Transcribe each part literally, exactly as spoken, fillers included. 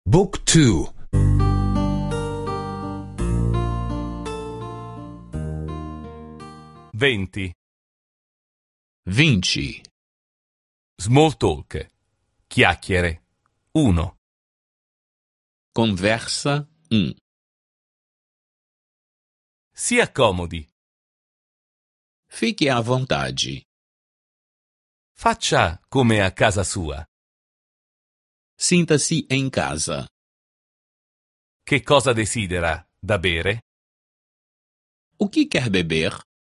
Book two. venti. Vinte. Small talk. Chiacchiere. uno. Conversa um. Si accomodi. Fique à vontade. Faccia come a casa sua. Sinta-se em casa. Che cosa desidera da bere? O que quer beber?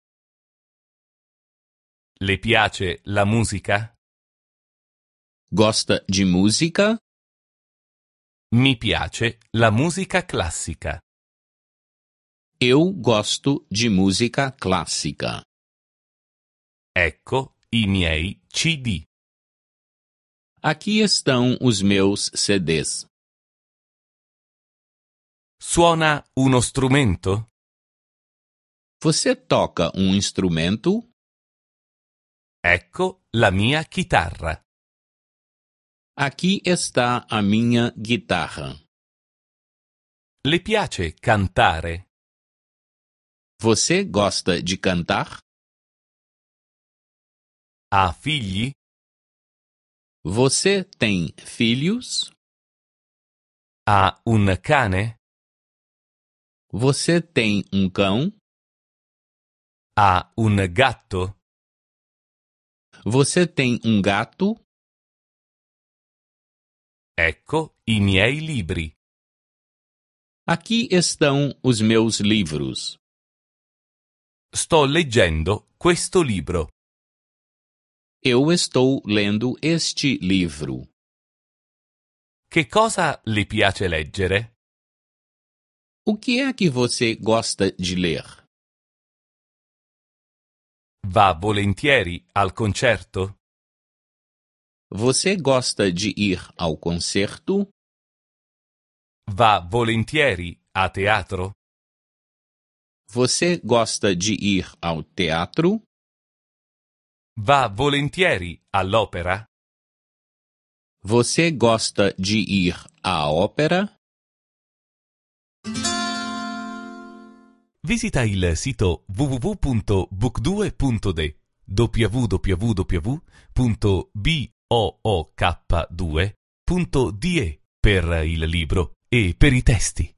Le piace la musica? Gosta de música? Mi piace la musica classica. Eu gosto de música clássica. Ecco i miei C D. Aqui estão os meus C Ds. Suona uno strumento? Você toca um instrumento? Ecco la mia chitarra. Aqui está a minha guitarra. Le piace cantare? Você gosta de cantar? Ha figli? Você tem filhos? Ha un cane? Você tem um cão? Ha un gatto? Você tem um gato? Ecco i miei libri. Aqui estão os meus livros. Sto leggendo questo libro. Eu estou lendo este livro. Che cosa le piace leggere? O que é que você gosta de ler? Va volentieri al concerto? Você gosta de ir ao concerto? Va volentieri a teatro? Você gosta de ir ao teatro? Va volentieri all'opera? Você gosta de ir à ópera? Visita il sito w w w punto book due punto d w w w punto book due punto d e per il libro e per i testi.